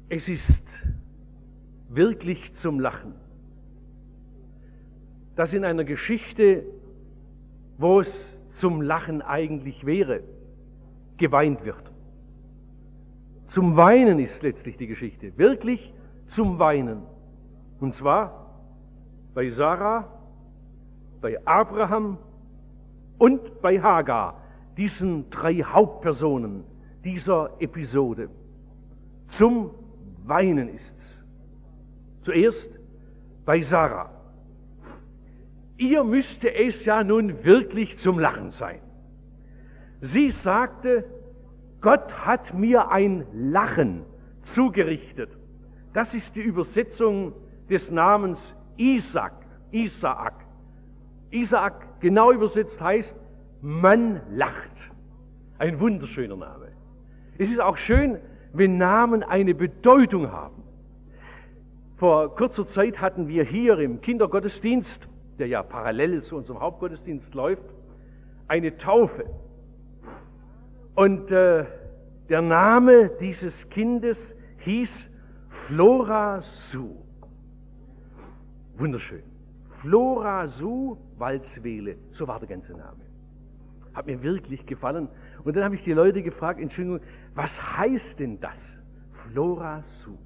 Es ist wirklich zum Lachen, dass in einer Geschichte, wo es zum Lachen eigentlich wäre, geweint wird. Zum Weinen ist letztlich die Geschichte, wirklich zum Weinen. Und zwar bei Sarah, bei Abraham und bei Hagar, diesen drei Hauptpersonen dieser Episode. Zum Weinen ist's. Zuerst bei Sarah. Ihr müsste es ja nun wirklich zum Lachen sein. Sie sagte, Gott hat mir ein Lachen zugerichtet. Das ist die Übersetzung des Namens Isaak. Isaak, genau übersetzt, heißt, man lacht. Ein wunderschöner Name. Es ist auch schön, wenn Namen eine Bedeutung haben. Vor kurzer Zeit hatten wir hier im Kindergottesdienst, der ja parallel zu unserem Hauptgottesdienst läuft, eine Taufe. Und der Name dieses Kindes hieß Flora Sue. Wunderschön. Flora Sue Walzwele, so war der ganze Name. Hat mir wirklich gefallen. Und dann habe ich die Leute gefragt, Entschuldigung, was heißt denn das? Flora Sue.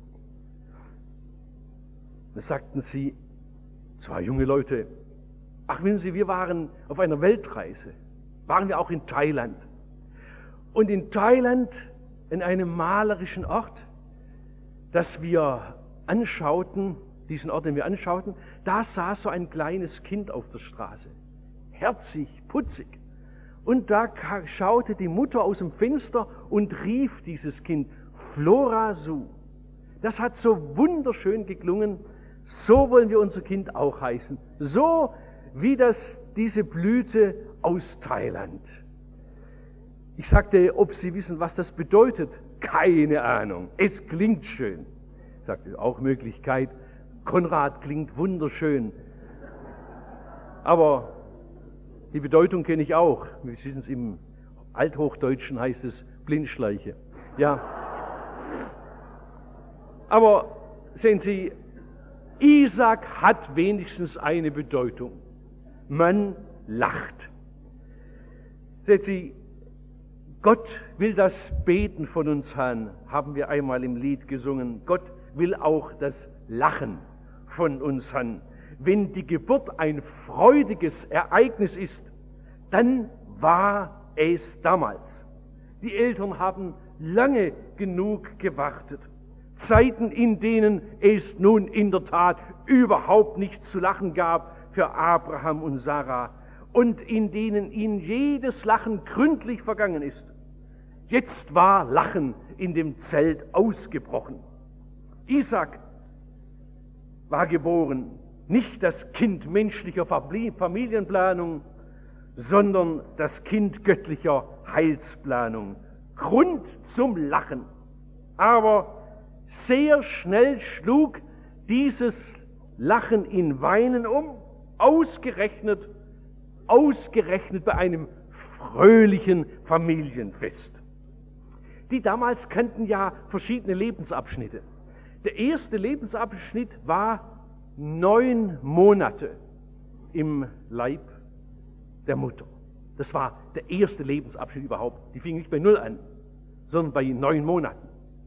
Da sagten sie, zwei junge Leute, ach wissen Sie, wir waren auf einer Weltreise, waren wir auch in Thailand. Und in Thailand, in einem malerischen Ort, das wir anschauten, diesen Ort, den wir anschauten, da saß so ein kleines Kind auf der Straße. Herzig, putzig. Und da schaute die Mutter aus dem Fenster und rief dieses Kind, Flora Sue. Das hat so wunderschön geklungen. So wollen wir unser Kind auch heißen. So wie diese Blüte aus Thailand. Ich sagte, ob Sie wissen, was das bedeutet? Keine Ahnung. Es klingt schön. Ich sagte, auch Möglichkeit. Konrad klingt wunderschön. Aber die Bedeutung kenne ich auch. Wir wissen es, im Althochdeutschen heißt es Blindschleiche. Ja. Aber sehen Sie, Isaak hat wenigstens eine Bedeutung. Man lacht. Sehen Sie, Gott will das Beten von uns hören, haben wir einmal im Lied gesungen. Gott will auch das Lachen von uns hören. Wenn die Geburt ein freudiges Ereignis ist, dann war es damals. Die Eltern haben lange genug gewartet. Zeiten, in denen es nun in der Tat überhaupt nichts zu lachen gab für Abraham und Sarah und in denen ihnen jedes Lachen gründlich vergangen ist. Jetzt war Lachen in dem Zelt ausgebrochen. Isaak war geboren, nicht das Kind menschlicher Familienplanung, sondern das Kind göttlicher Heilsplanung. Grund zum Lachen. Aber sehr schnell schlug dieses Lachen in Weinen um, ausgerechnet bei einem fröhlichen Familienfest. Die damals kannten ja verschiedene Lebensabschnitte. Der erste Lebensabschnitt war 9 Monate im Leib der Mutter. Das war der erste Lebensabschnitt überhaupt. Die fing nicht bei 0 an, sondern bei 9 Monaten.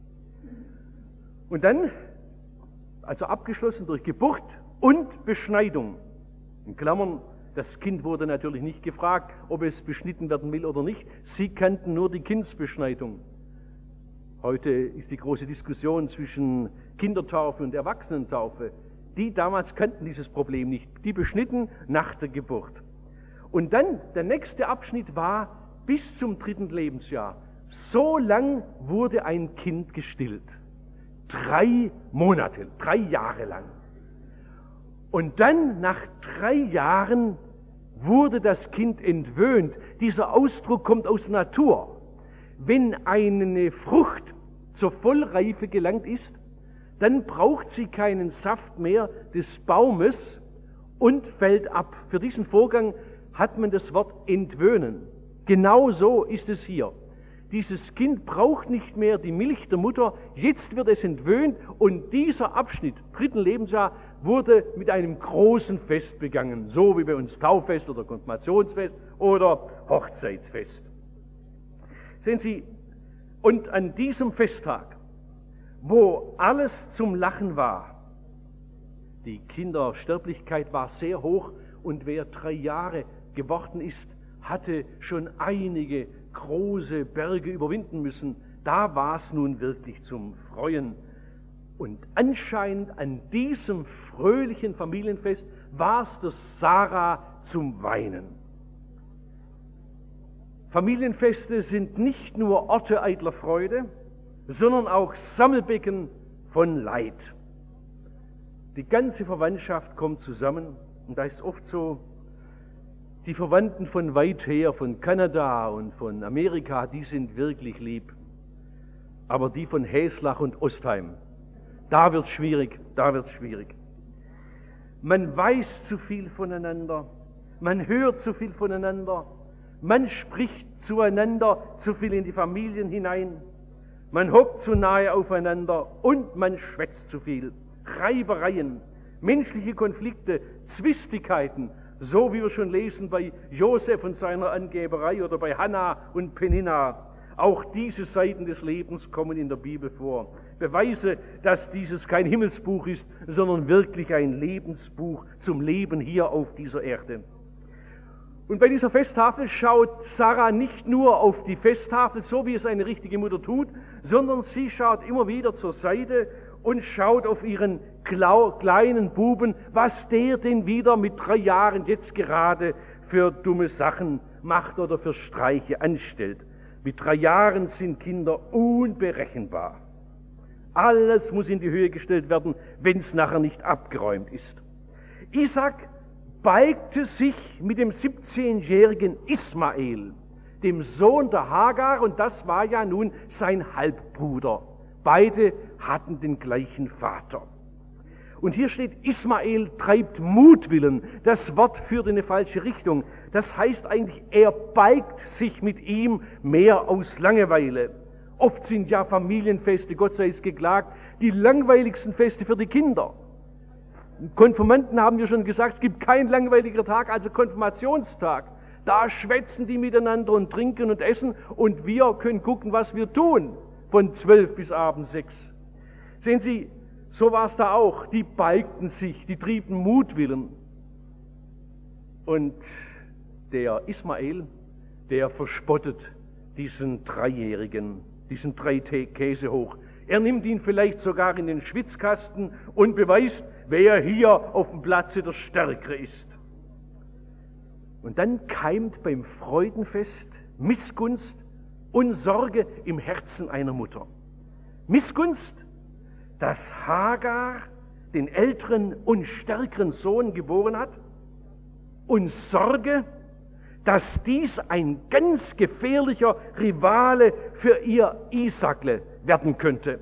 Und dann, also abgeschlossen durch Geburt und Beschneidung. In Klammern, das Kind wurde natürlich nicht gefragt, ob es beschnitten werden will oder nicht. Sie kannten nur die Kindsbeschneidung. Heute ist die große Diskussion zwischen Kindertaufe und Erwachsenentaufe. Die damals kannten dieses Problem nicht. Die beschnitten nach der Geburt. Und dann, der nächste Abschnitt war bis zum 3. Lebensjahr. So lang wurde ein Kind gestillt. 3 Monate, 3 Jahre lang. Und dann, nach 3 Jahren, wurde das Kind entwöhnt. Dieser Ausdruck kommt aus der Natur. Wenn eine Frucht zur Vollreife gelangt ist, dann braucht sie keinen Saft mehr des Baumes und fällt ab. Für diesen Vorgang hat man das Wort entwöhnen. Genau so ist es hier. dieses Kind braucht nicht mehr die Milch der Mutter, jetzt wird es entwöhnt und dieser Abschnitt, 3. Lebensjahr, wurde mit einem großen Fest begangen, so wie bei uns Tauffest oder Konfirmationsfest oder Hochzeitsfest. Sehen Sie, und an diesem Festtag, wo alles zum Lachen war, die Kindersterblichkeit war sehr hoch und wer 3 Jahre geworden ist, hatte schon einige große Berge überwinden müssen. Da war es nun wirklich zum Freuen. Und anscheinend an diesem fröhlichen Familienfest war es der Sarah zum Weinen. Familienfeste sind nicht nur Orte eitler Freude, sondern auch Sammelbecken von Leid. Die ganze Verwandtschaft kommt zusammen und da ist oft so, die Verwandten von weit her, von Kanada und von Amerika, die sind wirklich lieb. Aber die von Häslach und Ostheim, da wird's schwierig, da wird's schwierig. Man weiß zu viel voneinander, man hört zu viel voneinander, man spricht zueinander zu viel in die Familien hinein, man hockt zu nahe aufeinander und man schwätzt zu viel. Reibereien, menschliche Konflikte, Zwistigkeiten, so wie wir schon lesen bei Josef und seiner Angeberei oder bei Hannah und Peninna. Auch diese Seiten des Lebens kommen in der Bibel vor. Beweise, dass dieses kein Himmelsbuch ist, sondern wirklich ein Lebensbuch zum Leben hier auf dieser Erde. Und bei dieser Festtafel schaut Sarah nicht nur auf die Festtafel, so wie es eine richtige Mutter tut, sondern sie schaut immer wieder zur Seite und schaut auf ihren kleinen Buben, was der denn wieder mit 3 Jahren jetzt gerade für dumme Sachen macht oder für Streiche anstellt. Mit 3 Jahren sind Kinder unberechenbar. Alles muss in die Höhe gestellt werden, wenn es nachher nicht abgeräumt ist. Isaac beugte sich mit dem 17-jährigen Ismael, dem Sohn der Hagar, und das war ja nun sein Halbbruder. Beide hatten den gleichen Vater. Und hier steht, Ismael treibt Mutwillen. Das Wort führt in eine falsche Richtung. Das heißt eigentlich, er beigt sich mit ihm mehr aus Langeweile. Oft sind ja Familienfeste, Gott sei es geklagt, die langweiligsten Feste für die Kinder. Konfirmanden haben wir schon gesagt, es gibt keinen langweiliger Tag als Konfirmationstag. Da schwätzen die miteinander und trinken und essen und wir können gucken, was wir tun, von 12 bis abends 6. Sehen Sie, so war es da auch. Die beugten sich, die trieben Mutwillen. Und der Ismael, der verspottet diesen 3-Jährigen, diesen 3 Käse hoch. Er nimmt ihn vielleicht sogar in den Schwitzkasten und beweist, wer hier auf dem Platze der Stärkere ist. Und dann keimt beim Freudenfest Missgunst und Sorge im Herzen einer Mutter. Missgunst, dass Hagar den älteren und stärkeren Sohn geboren hat, und Sorge, dass dies ein ganz gefährlicher Rivale für ihr Isaakle werden könnte.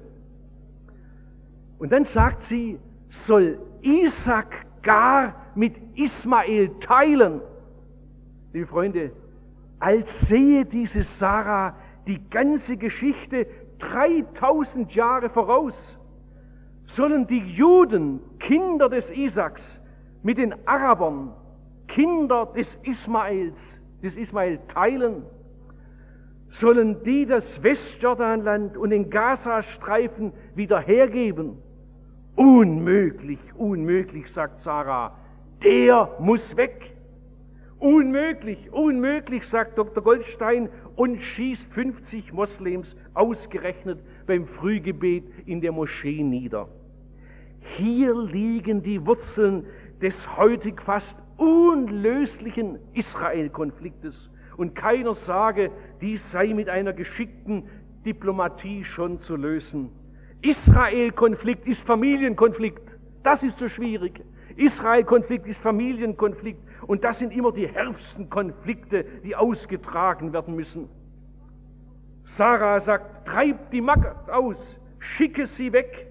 Und dann sagt sie, soll Isaak gar mit Ismael teilen? Liebe Freunde, als sehe diese Sarah die ganze Geschichte 3000 Jahre voraus. Sollen die Juden, Kinder des Isaaks, mit den Arabern, Kinder des Ismael teilen? Sollen die das Westjordanland und den Gazastreifen wieder hergeben? Unmöglich, unmöglich, sagt Sarah, der muss weg. Unmöglich, unmöglich, sagt Dr. Goldstein und schießt 50 Moslems ausgerechnet beim Frühgebet in der Moschee nieder. Hier liegen die Wurzeln des heutig fast unlöslichen Israel-Konfliktes. Und keiner sage, dies sei mit einer geschickten Diplomatie schon zu lösen. Israel-Konflikt ist Familienkonflikt. Das ist so schwierig. Israel-Konflikt ist Familienkonflikt. Und das sind immer die härtesten Konflikte, die ausgetragen werden müssen. Sarah sagt, treib die Magd aus, schicke sie weg.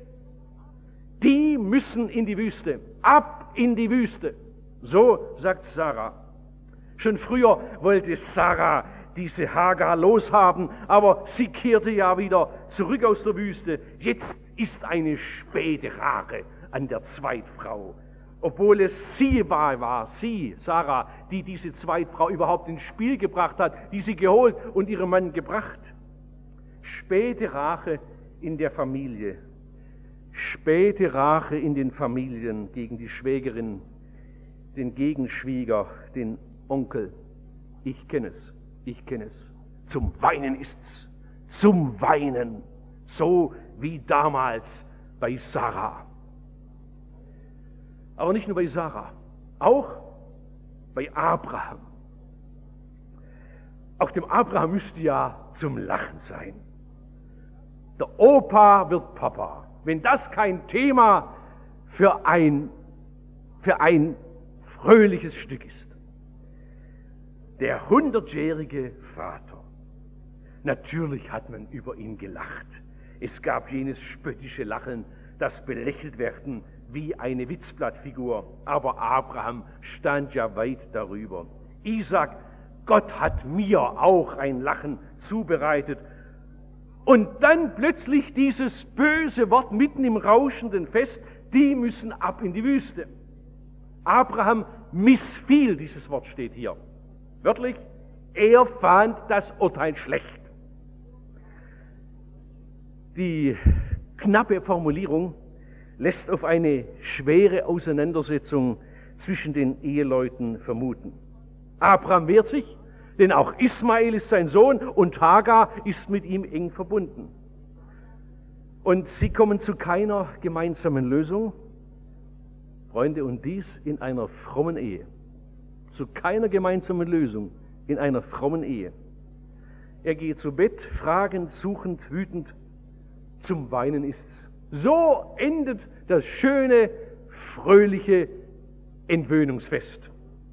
Die müssen in die Wüste, ab in die Wüste. So sagt Sarah. Schon früher wollte Sarah diese Hagar loshaben, aber sie kehrte ja wieder zurück aus der Wüste. Jetzt ist eine späte Rache an der Zweitfrau, obwohl es sie war, sie, Sarah, die diese Zweitfrau überhaupt ins Spiel gebracht hat, die sie geholt und ihrem Mann gebracht. Späte Rache in der Familie, späte Rache in den Familien gegen die Schwägerin, den Gegenschwieger, den Onkel. Ich kenne es. Zum Weinen ist's, zum Weinen, so wie damals bei Sarah. Aber nicht nur bei Sarah, auch bei Abraham. Auch dem Abraham müsste ja zum Lachen sein. Der Opa wird Papa. Wenn das kein Thema für ein fröhliches Stück ist. Der 100-jährige Vater. Natürlich hat man über ihn gelacht. Es gab jenes spöttische Lachen, das belächelt werden wie eine Witzblattfigur. Aber Abraham stand ja weit darüber. Isaac, Gott hat mir auch ein Lachen zubereitet. Und dann plötzlich dieses böse Wort mitten im rauschenden Fest, die müssen ab in die Wüste. Abraham missfiel, dieses Wort steht hier. Wörtlich, er fand das Urteil schlecht. Die knappe Formulierung lässt auf eine schwere Auseinandersetzung zwischen den Eheleuten vermuten. Abraham wehrt sich, denn auch Ismael ist sein Sohn und Hagar ist mit ihm eng verbunden. Und sie kommen zu keiner gemeinsamen Lösung, Freunde, und dies in einer frommen Ehe. Zu keiner gemeinsamen Lösung in einer frommen Ehe. Er geht zu Bett, fragend, suchend, wütend, zum Weinen ist's. So endet das schöne, fröhliche Entwöhnungsfest.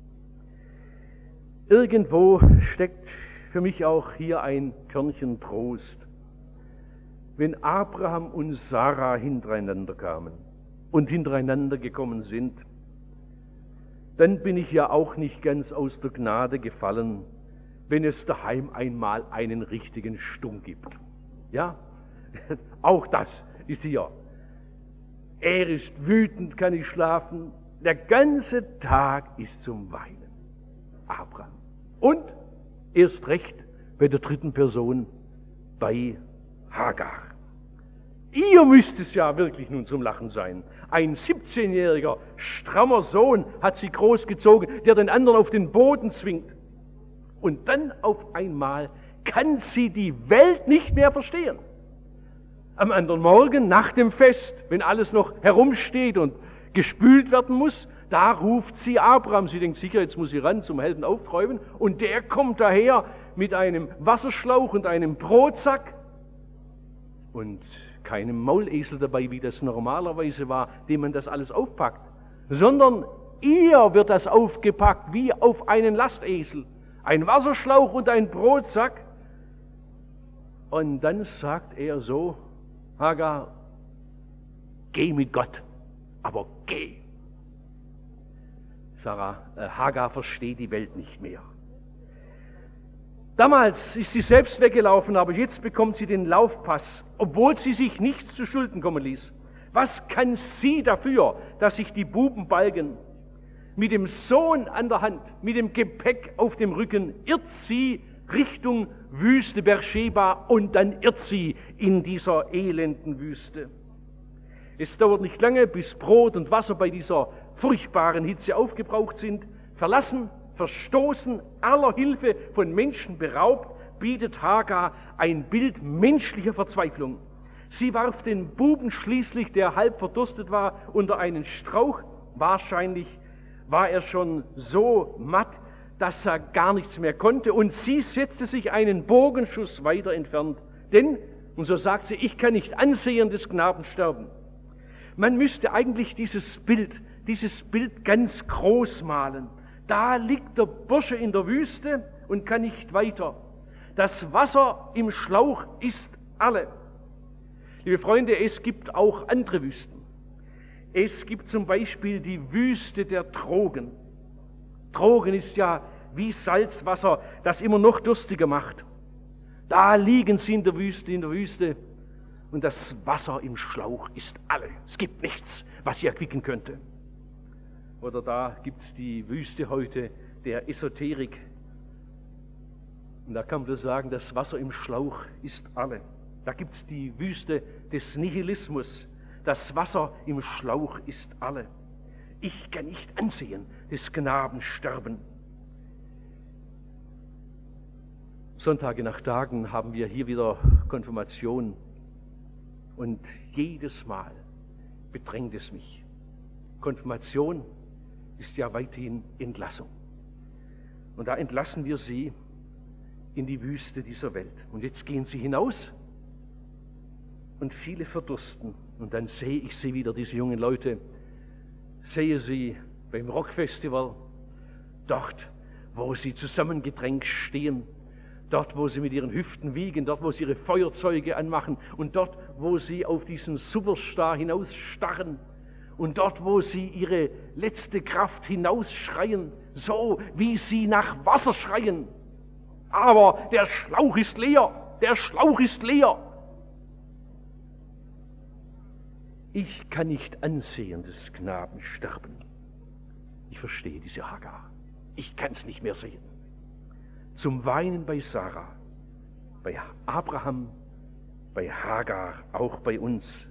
Irgendwo steckt für mich auch hier ein Körnchen Trost. Wenn Abraham und Sarah hintereinander kamen und hintereinander gekommen sind, dann bin ich ja auch nicht ganz aus der Gnade gefallen, wenn es daheim einmal einen richtigen Stunk gibt. Ja, auch das ist hier. Er ist wütend, kann nicht schlafen, der ganze Tag ist zum Weinen. Abraham. Und erst recht bei der dritten Person, bei Hagar. Ihr müsst es ja wirklich nun zum Lachen sein. Ein 17-jähriger, strammer Sohn hat sie großgezogen, der den anderen auf den Boden zwingt. Und dann auf einmal kann sie die Welt nicht mehr verstehen. Am anderen Morgen, nach dem Fest, wenn alles noch herumsteht und gespült werden muss, da ruft sie Abraham. Sie denkt sicher, jetzt muss sie ran zum Helden aufträumen. Und der kommt daher mit einem Wasserschlauch und einem Brotsack und keinem Maulesel dabei, wie das normalerweise war, dem man das alles aufpackt, sondern ihr wird das aufgepackt wie auf einen Lastesel. Ein Wasserschlauch und ein Brotsack. Und dann sagt er so: Hagar, geh mit Gott, aber geh. Hagar versteht die Welt nicht mehr. Damals ist sie selbst weggelaufen, aber jetzt bekommt sie den Laufpass, obwohl sie sich nichts zu Schulden kommen ließ. Was kann sie dafür, dass sich die Buben balgen? Mit dem Sohn an der Hand, mit dem Gepäck auf dem Rücken, irrt sie Richtung Wüste Beersheba und dann irrt sie in dieser elenden Wüste. Es dauert nicht lange, bis Brot und Wasser bei dieser furchtbaren Hitze aufgebraucht sind. Verlassen, verstoßen, aller Hilfe von Menschen beraubt, bietet Hagar ein Bild menschlicher Verzweiflung. Sie warf den Buben schließlich, der halb verdurstet war, unter einen Strauch. Wahrscheinlich war er schon so matt, dass er gar nichts mehr konnte, und sie setzte sich einen Bogenschuss weiter entfernt. Denn, und so sagt sie, ich kann nicht ansehen des Knaben sterben. Man müsste eigentlich dieses Bild ganz groß malen. Da liegt der Bursche in der Wüste und kann nicht weiter. Das Wasser im Schlauch ist alle. Liebe Freunde, es gibt auch andere Wüsten. Es gibt zum Beispiel die Wüste der Trogen. Trogen ist ja wie Salzwasser, das immer noch durstiger macht. Da liegen sie in der Wüste, und das Wasser im Schlauch ist alle. Es gibt nichts, was sie erquicken könnte. Oder da gibt es die Wüste heute der Esoterik. Und da kann man sagen, das Wasser im Schlauch ist alle. Da gibt es die Wüste des Nihilismus. Das Wasser im Schlauch ist alle. Ich kann nicht ansehen des Knaben sterben. Sonntage nach Tagen haben wir hier wieder Konfirmation. Und jedes Mal bedrängt es mich. Konfirmation ist ja weithin Entlassung. Und da entlassen wir sie in die Wüste dieser Welt. Und jetzt gehen sie hinaus und viele verdursten. Und dann sehe ich sie wieder, diese jungen Leute, sehe sie beim Rockfestival, dort, wo sie zusammengedrängt stehen, dort, wo sie mit ihren Hüften wiegen, dort, wo sie ihre Feuerzeuge anmachen und dort, wo sie auf diesen Superstar hinausstarren und dort, wo sie ihre letzte Kraft hinausschreien, so wie sie nach Wasser schreien. Aber der Schlauch ist leer, der Schlauch ist leer. Ich kann nicht ansehen des Knaben sterben. Ich verstehe diese Hagar. Ich kann es nicht mehr sehen. Zum Weinen bei Sarah, bei Abraham, bei Hagar, auch bei uns.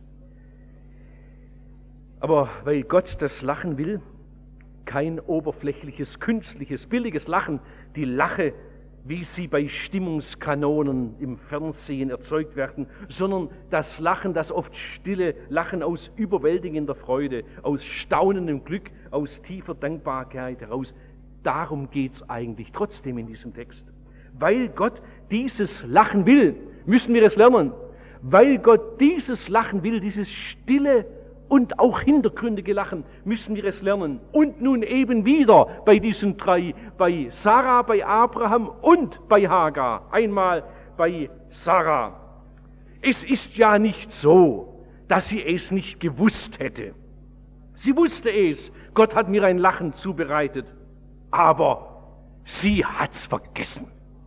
Aber weil Gott das Lachen will, kein oberflächliches, künstliches, billiges Lachen, die Lache, wie sie bei Stimmungskanonen im Fernsehen erzeugt werden, sondern das Lachen, das oft stille Lachen aus überwältigender Freude, aus staunendem Glück, aus tiefer Dankbarkeit heraus. Darum geht es eigentlich trotzdem in diesem Text. Weil Gott dieses Lachen will, müssen wir es lernen. Weil Gott dieses Lachen will, dieses stille und auch hintergründige Lachen, müssen wir es lernen. Und nun eben wieder bei diesen drei, bei Sarah, bei Abraham und bei Hagar. Einmal bei Sarah. Es ist ja nicht so, dass sie es nicht gewusst hätte. Sie wusste es. Gott hat mir ein Lachen zubereitet. Aber sie hat's vergessen.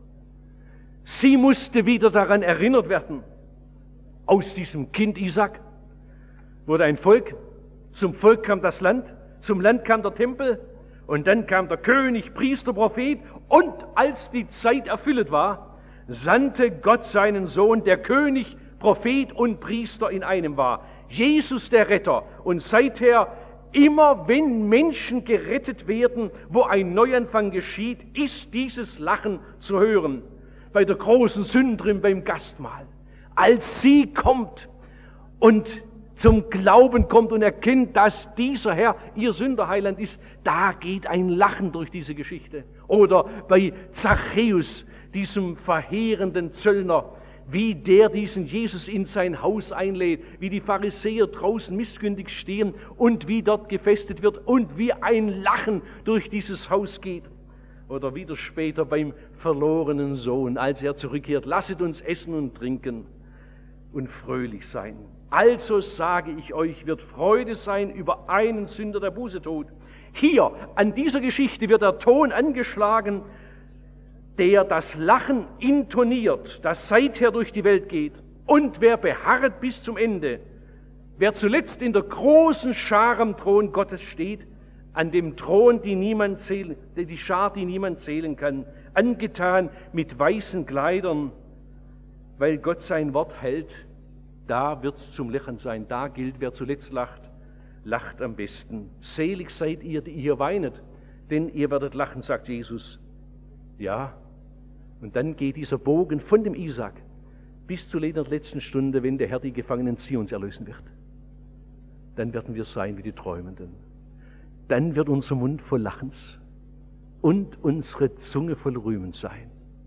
Sie musste wieder daran erinnert werden. Aus diesem Kind Isaac wurde ein Volk, zum Volk kam das Land, zum Land kam der Tempel und dann kam der König, Priester, Prophet und als die Zeit erfüllt war, sandte Gott seinen Sohn, der König, Prophet und Priester in einem war. Jesus der Retter. Und seither immer wenn Menschen gerettet werden, wo ein Neuanfang geschieht, ist dieses Lachen zu hören. Bei der großen Sünderin beim Gastmahl. Als sie kommt und zum Glauben kommt und erkennt, dass dieser Herr ihr Sünderheiland ist, da geht ein Lachen durch diese Geschichte. Oder bei Zachäus, diesem verheerenden Zöllner, wie der diesen Jesus in sein Haus einlädt, wie die Pharisäer draußen missgündig stehen und wie dort gefestet wird und wie ein Lachen durch dieses Haus geht. Oder wieder später beim verlorenen Sohn, als er zurückkehrt, lasset uns essen und trinken und fröhlich sein. Also sage ich euch, wird Freude sein über einen Sünder, der Buße tut. Hier, an dieser Geschichte wird der Ton angeschlagen, der das Lachen intoniert, das seither durch die Welt geht. Und wer beharrt bis zum Ende, wer zuletzt in der großen Schar am Thron Gottes steht, an dem Thron, die Schar, die niemand zählen kann, angetan mit weißen Kleidern, weil Gott sein Wort hält, da wird's zum Lachen sein. Da gilt, wer zuletzt lacht, lacht am besten. Selig seid ihr, die ihr weinet, denn ihr werdet lachen, sagt Jesus. Ja, und dann geht dieser Bogen von dem Isaac bis zu der letzten Stunde, wenn der Herr die Gefangenen Zions erlösen wird. Dann werden wir sein wie die Träumenden. Dann wird unser Mund voll Lachens und unsere Zunge voll Rühmens sein.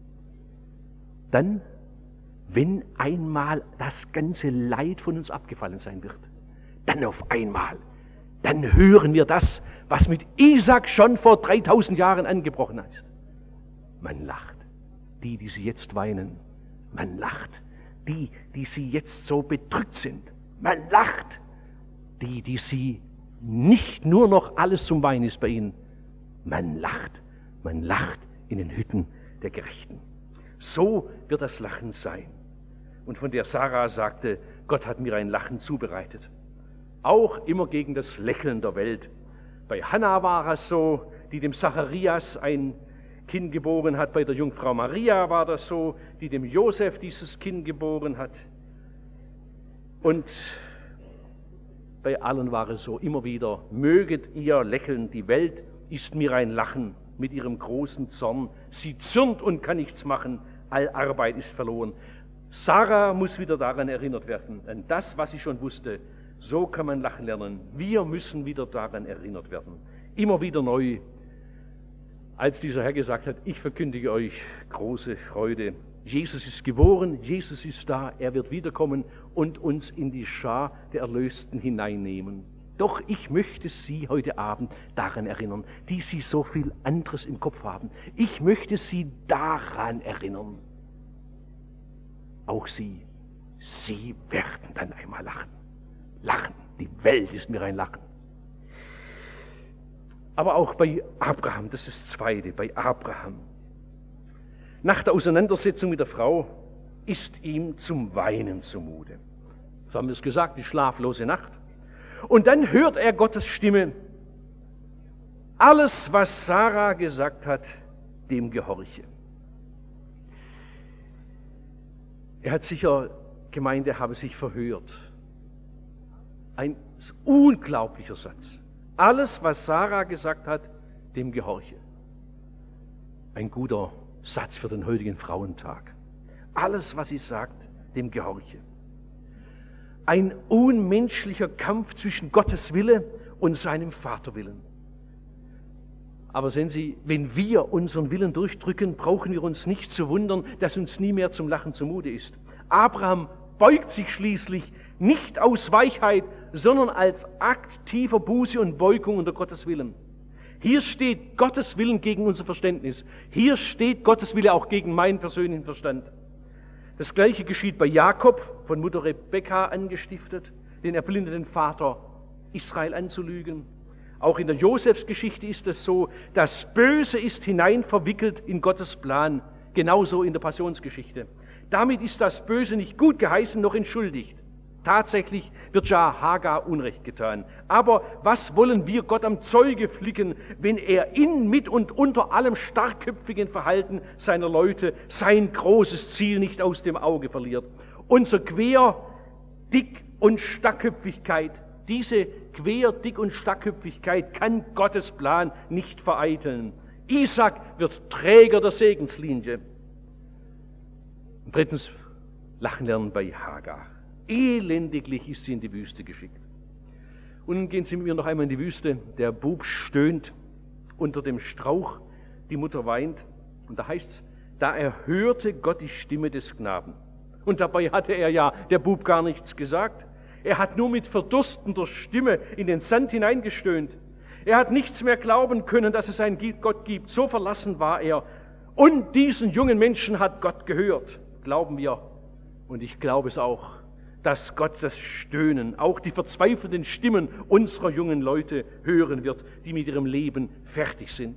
Dann, wenn einmal das ganze Leid von uns abgefallen sein wird, dann auf einmal, dann hören wir das, was mit Isaac schon vor 3000 Jahren angebrochen ist. Man lacht, die sie jetzt weinen. Man lacht, die sie jetzt so bedrückt sind. Man lacht, die sie nicht nur noch alles zum Weinen ist bei ihnen. Man lacht in den Hütten der Gerechten. So wird das Lachen sein. Und von der Sarah sagte, Gott hat mir ein Lachen zubereitet. Auch immer gegen das Lächeln der Welt. Bei Hannah war es so, die dem Zacharias ein Kind geboren hat. Bei der Jungfrau Maria war das so, die dem Josef dieses Kind geboren hat. Und bei allen war es so, immer wieder, möget ihr lächeln, die Welt ist mir ein Lachen mit ihrem großen Zorn. Sie zürnt und kann nichts machen, all Arbeit ist verloren. Sarah muss wieder daran erinnert werden, an das, was sie schon wusste. So kann man lachen lernen. Wir müssen wieder daran erinnert werden. Immer wieder neu. Als dieser Herr gesagt hat, ich verkündige euch große Freude. Jesus ist geboren, Jesus ist da, er wird wiederkommen und uns in die Schar der Erlösten hineinnehmen. Doch ich möchte Sie heute Abend daran erinnern, die Sie so viel anderes im Kopf haben. Ich möchte Sie daran erinnern. Auch Sie werden dann einmal lachen. Lachen, die Welt ist mir ein Lachen. Aber auch bei Abraham, das ist das Zweite, bei Abraham. Nach der Auseinandersetzung mit der Frau ist ihm zum Weinen zumute. So haben wir es gesagt, die schlaflose Nacht. Und dann hört er Gottes Stimme. Alles, was Sarah gesagt hat, dem gehorche. Er hat sicher gemeint, er habe sich verhört. Ein unglaublicher Satz. Alles, was Sarah gesagt hat, dem gehorche. Ein guter Satz für den heutigen Frauentag. Alles, was sie sagt, dem gehorche. Ein unmenschlicher Kampf zwischen Gottes Wille und seinem Vaterwillen. Aber sehen Sie, wenn wir unseren Willen durchdrücken, brauchen wir uns nicht zu wundern, dass uns nie mehr zum Lachen zumute ist. Abraham beugt sich schließlich nicht aus Weichheit, sondern als aktiver Buße und Beugung unter Gottes Willen. Hier steht Gottes Willen gegen unser Verständnis. Hier steht Gottes Wille auch gegen meinen persönlichen Verstand. Das Gleiche geschieht bei Jakob, von Mutter Rebekka angestiftet, den erblindeten Vater Israel anzulügen. Auch in der Josefsgeschichte ist es so, das Böse ist hineinverwickelt in Gottes Plan, genauso in der Passionsgeschichte. Damit ist das Böse nicht gut geheißen noch entschuldigt. Tatsächlich wird ja Hagar Unrecht getan. Aber was wollen wir Gott am Zeuge flicken, wenn er in, mit und unter allem starkköpfigen Verhalten seiner Leute sein großes Ziel nicht aus dem Auge verliert? Unser Quer-, Dick- und Stackköpfigkeit, diese Quer-, Dick- und Stackköpfigkeit kann Gottes Plan nicht vereiteln. Isaac wird Träger der Segenslinie. Und drittens, lachen lernen bei Hagar. Elendiglich ist sie in die Wüste geschickt. Und nun gehen Sie mit mir noch einmal in die Wüste. Der Bub stöhnt unter dem Strauch, die Mutter weint. Und da heißt es, da erhörte Gott die Stimme des Knaben. Und dabei hatte der Bub gar nichts gesagt. Er hat nur mit verdurstender Stimme in den Sand hineingestöhnt. Er hat nichts mehr glauben können, dass es einen Gott gibt. So verlassen war er. Und diesen jungen Menschen hat Gott gehört. Glauben wir. Und ich glaube es auch, dass Gott das Stöhnen, auch die verzweifelten Stimmen unserer jungen Leute hören wird, die mit ihrem Leben fertig sind.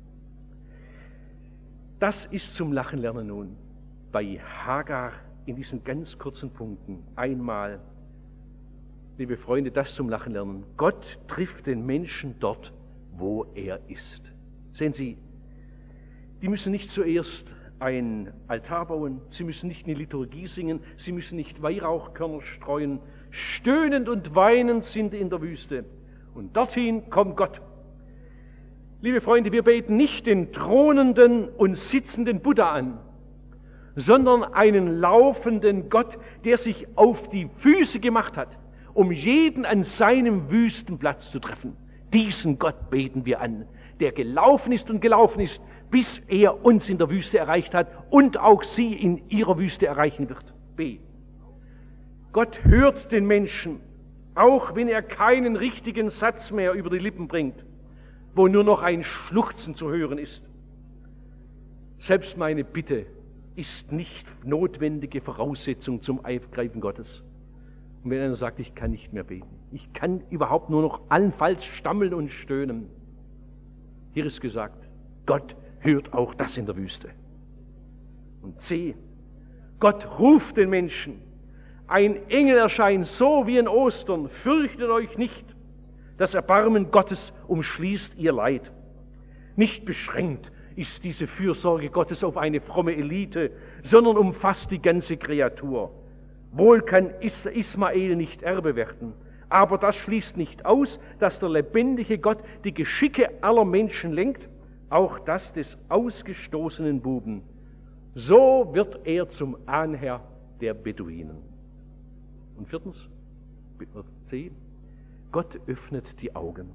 Das ist zum Lachen lernen nun. Bei Hagar in diesen ganz kurzen Punkten einmal, liebe Freunde, das zum Lachen lernen. Gott trifft den Menschen dort, wo er ist. Sehen Sie, die müssen nicht zuerst ein Altar bauen, sie müssen nicht eine Liturgie singen, sie müssen nicht Weihrauchkörner streuen. Stöhnend und weinend sind in der Wüste. Und dorthin kommt Gott. Liebe Freunde, wir beten nicht den thronenden und sitzenden Buddha an, sondern einen laufenden Gott, der sich auf die Füße gemacht hat, um jeden an seinem Wüstenplatz zu treffen. Diesen Gott beten wir an, der gelaufen ist und gelaufen ist, bis er uns in der Wüste erreicht hat und auch sie in ihrer Wüste erreichen wird. B. Gott hört den Menschen, auch wenn er keinen richtigen Satz mehr über die Lippen bringt, wo nur noch ein Schluchzen zu hören ist. Selbst meine Bitte ist nicht notwendige Voraussetzung zum Eingreifen Gottes. Und wenn einer sagt, ich kann nicht mehr beten, ich kann überhaupt nur noch allenfalls stammeln und stöhnen. Hier ist gesagt, Gott hört auch das in der Wüste. Und C, Gott ruft den Menschen. Ein Engel erscheint, so wie in Ostern. Fürchtet euch nicht. Das Erbarmen Gottes umschließt ihr Leid. Nicht beschränkt ist diese Fürsorge Gottes auf eine fromme Elite, sondern umfasst die ganze Kreatur. Wohl kann Ismael nicht Erbe werden, aber das schließt nicht aus, dass der lebendige Gott die Geschicke aller Menschen lenkt, auch das des ausgestoßenen Buben. So wird er zum Ahnherr der Beduinen. Und viertens, C, Gott öffnet die Augen.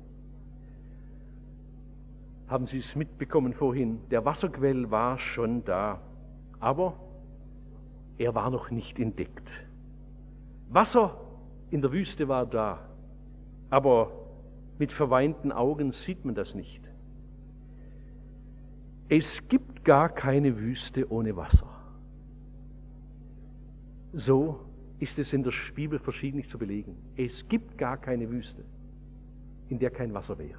Haben Sie es mitbekommen vorhin? Der Wasserquell war schon da, aber er war noch nicht entdeckt. Wasser in der Wüste war da, aber mit verweinten Augen sieht man das nicht. Es gibt gar keine Wüste ohne Wasser. So ist es in der Bibel verschiedentlich zu belegen. Es gibt gar keine Wüste, in der kein Wasser wäre.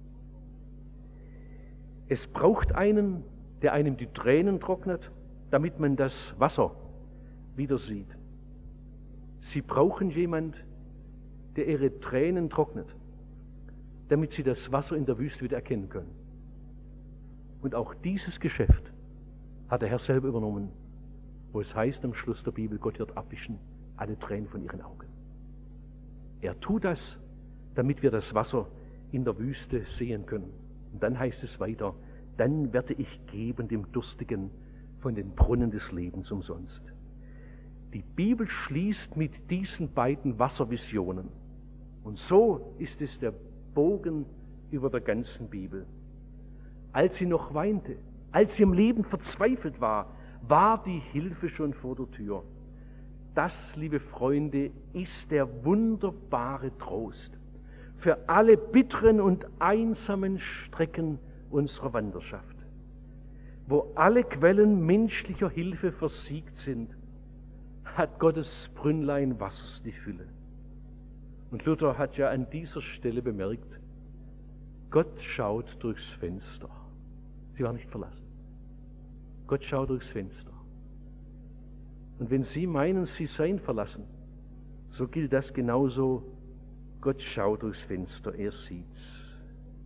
Es braucht einen, der einem die Tränen trocknet, damit man das Wasser wieder sieht. Sie brauchen jemand, der ihre Tränen trocknet, damit sie das Wasser in der Wüste wieder erkennen können. Und auch dieses Geschäft hat der Herr selber übernommen, wo es heißt am Schluss der Bibel, Gott wird abwischen alle Tränen von ihren Augen. Er tut das, damit wir das Wasser in der Wüste sehen können. Und dann heißt es weiter, dann werde ich geben dem Durstigen von den Brunnen des Lebens umsonst. Die Bibel schließt mit diesen beiden Wasservisionen. Und so ist es der Bogen über der ganzen Bibel. Als sie noch weinte, als sie im Leben verzweifelt war, war die Hilfe schon vor der Tür. Das, liebe Freunde, ist der wunderbare Trost für alle bitteren und einsamen Strecken unserer Wanderschaft. Wo alle Quellen menschlicher Hilfe versiegt sind, hat Gottes Brünnlein Wassers die Fülle. Und Luther hat ja an dieser Stelle bemerkt, Gott schaut durchs Fenster. Sie war nicht verlassen. Gott schaut durchs Fenster. Und wenn Sie meinen, Sie seien verlassen, so gilt das genauso. Gott schaut durchs Fenster, er sieht's.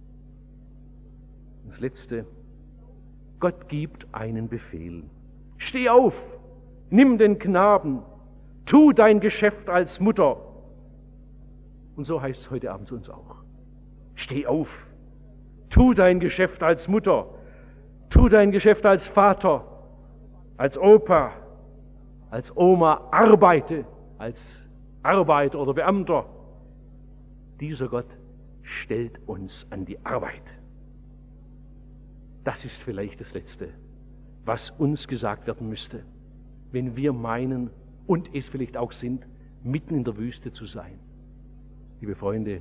Und das Letzte, Gott gibt einen Befehl. Steh auf, nimm den Knaben, tu dein Geschäft als Mutter. Und so heißt es heute Abend zu uns auch. Steh auf, tu dein Geschäft als Mutter, tu dein Geschäft als Vater, als Opa, als Oma, arbeite als Arbeiter oder Beamter. Dieser Gott stellt uns an die Arbeit. Das ist vielleicht das Letzte, was uns gesagt werden müsste, wenn wir meinen, und es vielleicht auch sind, mitten in der Wüste zu sein. Liebe Freunde,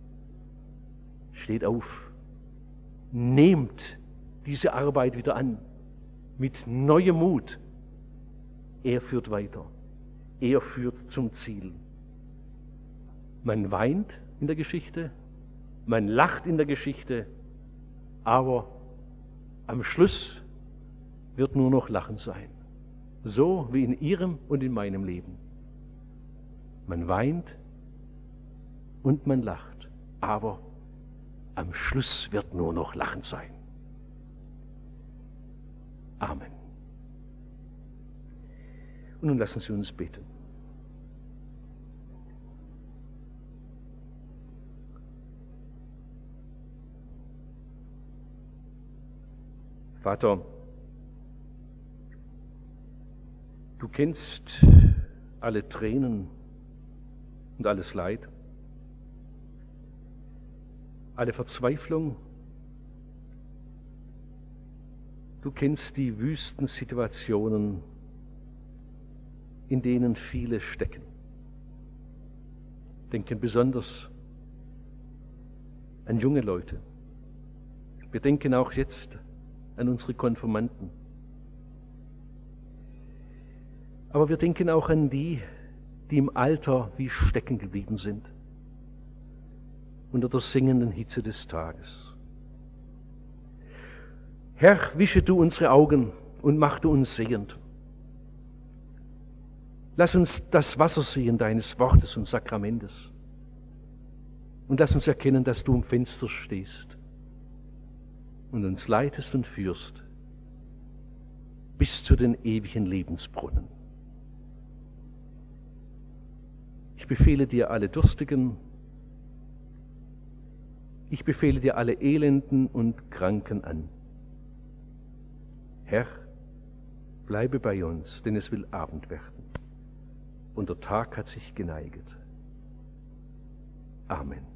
steht auf, nehmt diese Arbeit wieder an, mit neuem Mut. Er führt weiter, er führt zum Ziel. Man weint in der Geschichte, man lacht in der Geschichte, aber am Schluss wird nur noch Lachen sein. So wie in Ihrem und in meinem Leben. Man weint und man lacht, aber am Schluss wird nur noch Lachen sein. Amen. Und nun lassen Sie uns beten. Vater, du kennst alle Tränen und alles Leid, alle Verzweiflung. Du kennst die wüsten Situationen, in denen viele stecken. Denken besonders an junge Leute. Wir denken auch jetzt an unsere Konfirmanden. Aber wir denken auch an die, die im Alter wie stecken geblieben sind, unter der sengenden Hitze des Tages. Herr, wische du unsere Augen und mach du uns sehend. Lass uns das Wasser sehen deines Wortes und Sakramentes. Und lass uns erkennen, dass du am Fenster stehst und uns leitest und führst bis zu den ewigen Lebensbrunnen. Ich befehle dir alle Durstigen, ich befehle dir alle Elenden und Kranken an. Herr, bleibe bei uns, denn es will Abend werden und der Tag hat sich geneiget. Amen.